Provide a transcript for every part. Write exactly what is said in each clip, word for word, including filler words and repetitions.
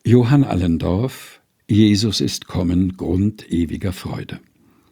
Johann Allendorf: Jesus ist kommen, Grund ewiger Freude.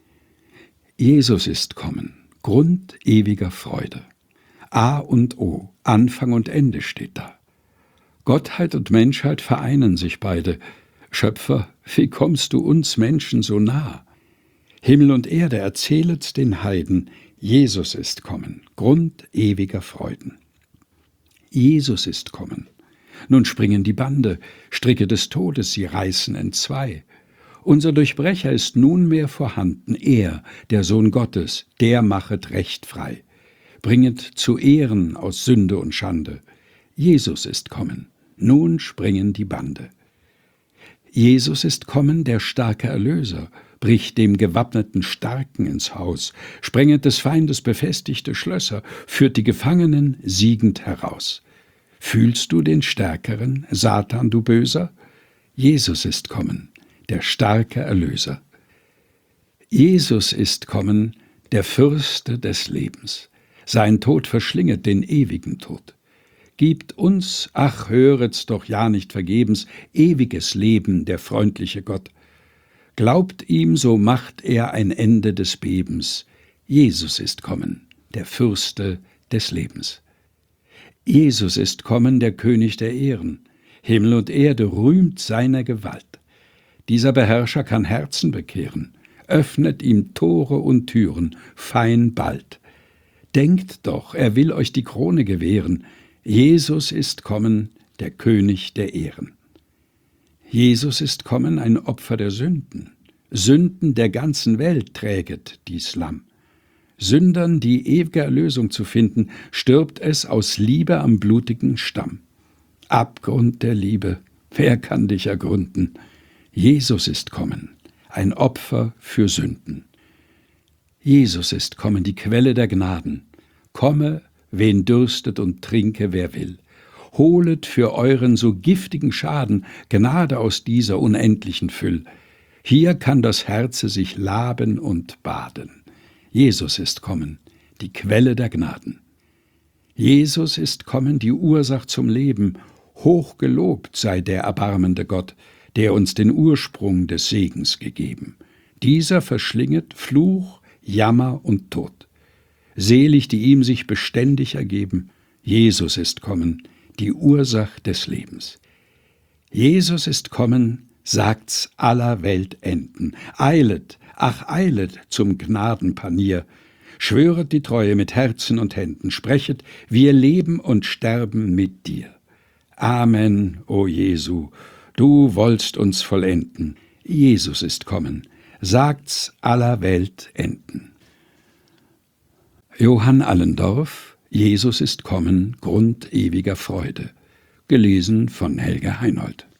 Jesus ist kommen, Grund ewiger Freude. A und O, Anfang und Ende steht da. Gottheit und Menschheit vereinen sich beide. Schöpfer, wie kommst du uns Menschen so nah? Himmel und Erde, erzählet den Heiden, Jesus ist kommen, Grund ewiger Freuden. Jesus ist kommen. Nun springen die Bande, Stricke des Todes, sie reißen entzwei. Unser Durchbrecher ist nunmehr vorhanden, er, der Sohn Gottes, der machet Recht frei. Bringet zu Ehren aus Sünde und Schande. Jesus ist kommen, nun springen die Bande. Jesus ist kommen, der starke Erlöser, bricht dem gewappneten Starken ins Haus, sprenget des Feindes befestigte Schlösser, führt die Gefangenen siegend heraus. Fühlst du den Stärkeren, Satan, du Böser? Jesus ist kommen, der starke Erlöser. Jesus ist kommen, der Fürste des Lebens. Sein Tod verschlinget den ewigen Tod. Gibt uns, ach, höret's doch ja nicht vergebens, ewiges Leben, der freundliche Gott. Glaubt ihm, so macht er ein Ende des Bebens. Jesus ist kommen, der Fürste des Lebens. Jesus ist kommen, der König der Ehren. Himmel und Erde rühmt seiner Gewalt. Dieser Beherrscher kann Herzen bekehren, öffnet ihm Tore und Türen, fein bald. Denkt doch, er will euch die Krone gewähren. Jesus ist kommen, der König der Ehren. Jesus ist kommen, ein Opfer der Sünden. Sünden der ganzen Welt träget dies Lamm. Sündern die ewige Erlösung zu finden, stirbt es aus Liebe am blutigen Stamm. Abgrund der Liebe, wer kann dich ergründen? Jesus ist kommen, ein Opfer für Sünden. Jesus ist kommen, die Quelle der Gnaden. Komme, wen dürstet und trinke, wer will. Holet für euren so giftigen Schaden Gnade aus dieser unendlichen Füll. Hier kann das Herze sich laben und baden. Jesus ist kommen, die Quelle der Gnaden. Jesus ist kommen, die Ursach zum Leben. Hoch gelobt sei der erbarmende Gott, der uns den Ursprung des Segens gegeben. Dieser verschlinget Fluch, Jammer und Tod. Selig, die ihm sich beständig ergeben. Jesus ist kommen, die Ursach des Lebens. Jesus ist kommen, sagt's aller Welt enden. Eilet, ach eilet zum Gnadenpanier. Schwöret die Treue mit Herzen und Händen. Sprechet, wir leben und sterben mit dir. Amen, o Jesu, du wollst uns vollenden. Jesus ist kommen, sagt's aller Welt enden. Johann Allendorf: Jesus ist kommen, Grund ewiger Freude. Gelesen von Helge Heinold.